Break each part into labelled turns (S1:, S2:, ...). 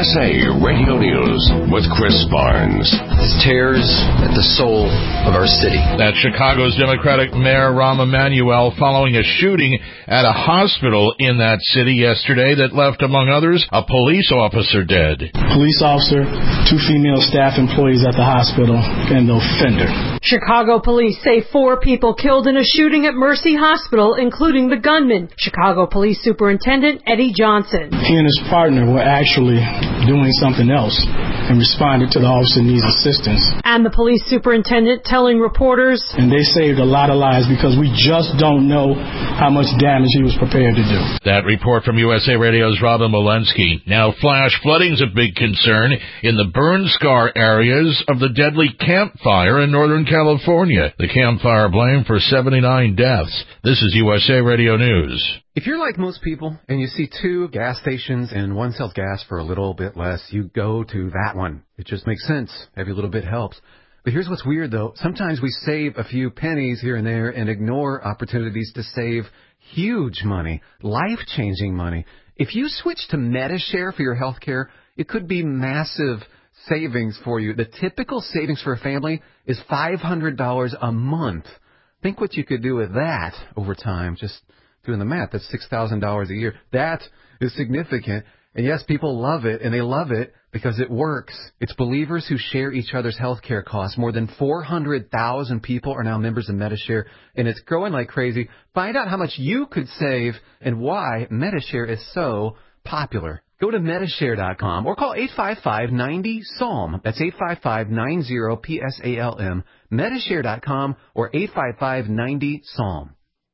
S1: USA Radio News with Chris Barnes.
S2: This tears at the soul of our city.
S3: That's Chicago's Democratic Mayor Rahm Emanuel following a shooting at a hospital in that city yesterday that left, among others, a police officer dead.
S4: Police officer, 2 female staff employees at the hospital, and the offender.
S5: Chicago police say 4 people killed in a shooting at Mercy Hospital, including the gunman. Chicago Police Superintendent Eddie Johnson.
S4: He and his partner were actually doing something else and responded to the officer needs assistance.
S5: And the police superintendent telling reporters,
S4: and they saved a lot of lives because we just don't know how much damage he was prepared to do.
S3: That report from USA Radio's Robin Walensky. Now, flash flooding's a big concern in the burn scar areas of the deadly Camp Fire in Northern California. The Camp Fire blamed for 79 deaths. This is USA Radio News.
S6: If you're like most people and you see 2 gas stations and one sells gas for a little bit less, you go to that one. It just makes sense. Every little bit helps. But here's what's weird, though. Sometimes we save a few pennies here and there and ignore opportunities to save huge money, life-changing money. If you switch to Medi-Share for your health care, it could be massive savings for you. The typical savings for a family is $500 a month. Think what you could do with that over time. Just doing the math, that's $6,000 a year. That is significant. And yes, people love it, and they love it because it works. It's believers who share each other's health care costs. More than 400,000 people are now members of Medi-Share, and it's growing like crazy. Find out how much you could save and why Medi-Share is so popular. Go to Medishare.com or call 855-90-SALM. That's 855-90-PSALM. Medishare.com or 855-90-SALM.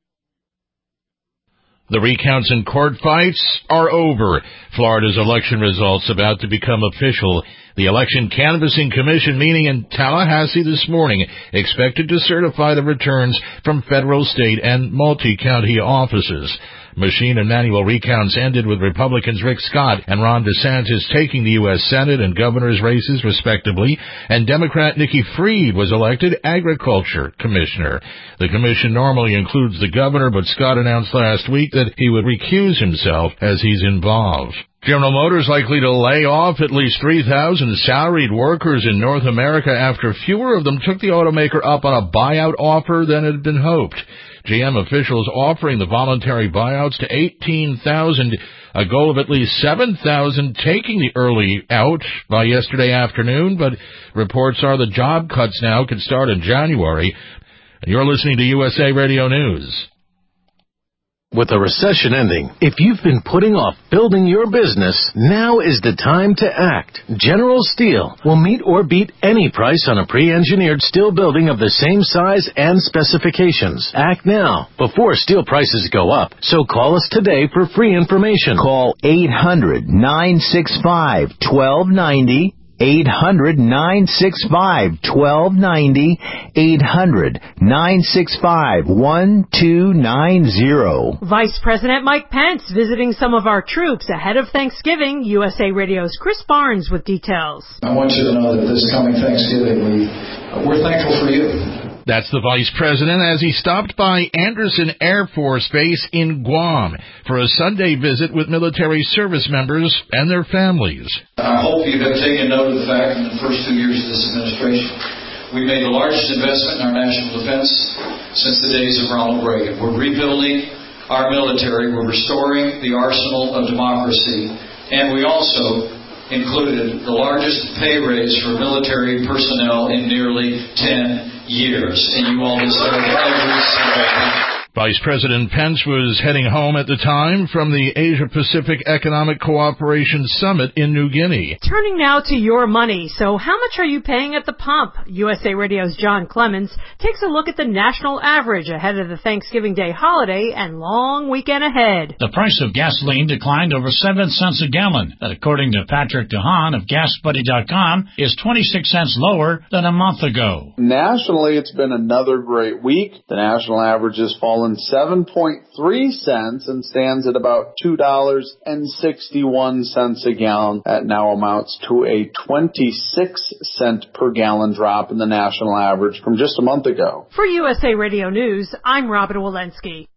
S3: The recounts and court fights are over. Florida's election results about to become official. The Election Canvassing Commission meeting in Tallahassee this morning expected to certify the returns from federal, state, and multi-county offices. Machine and manual recounts ended with Republicans Rick Scott and Ron DeSantis taking the U.S. Senate and governor's races, respectively, and Democrat Nikki Fried was elected Agriculture Commissioner. The commission normally includes the governor, but Scott announced last week that he would recuse himself as he's involved. General Motors likely to lay off at least 3,000 salaried workers in North America after fewer of them took the automaker up on a buyout offer than had been hoped. GM officials offering the voluntary buyouts to 18,000, a goal of at least 7,000 taking the early out by yesterday afternoon, but reports are the job cuts now could start in January. And you're listening to USA Radio News.
S7: With the recession ending, if you've been putting off building your business, now is the time to act. General Steel will meet or beat any price on a pre-engineered steel building of the same size and specifications. Act now, before steel prices go up. So call us today for free information.
S8: Call 800-965-1290. 800-965-1290, 800-965-1290.
S5: Vice President Mike Pence visiting some of our troops ahead of Thanksgiving. USA Radio's Chris Barnes with details.
S9: I want you to know that this coming Thanksgiving, we're thankful for you.
S3: That's the Vice President as he stopped by Anderson Air Force Base in Guam for a Sunday visit with military service members and their families.
S9: I hope you have taken note of the fact in the first 2 years of this administration, we made the largest investment in our national defense since the days of Ronald Reagan. We're rebuilding our military. We're restoring the arsenal of democracy. And we also included the largest pay raise for military personnel in nearly 10 years, and you all deserve every single penny.
S3: Vice President Pence was heading home at the time from the Asia-Pacific Economic Cooperation Summit in New Guinea.
S5: Turning now to your money. So how much are you paying at the pump? USA Radio's John Clemens takes a look at the national average ahead of the Thanksgiving Day holiday and long weekend ahead.
S10: The price of gasoline declined over 7 cents a gallon. That, according to Patrick DeHaan of GasBuddy.com, is 26 cents lower than a month ago.
S11: Nationally, it's been another great week. The national average has fallen 7.3 cents and stands at about $2.61 a gallon. That now amounts to a 26 cent per gallon drop in the national average from just a month ago.
S5: For USA Radio News, I'm Robin Walensky.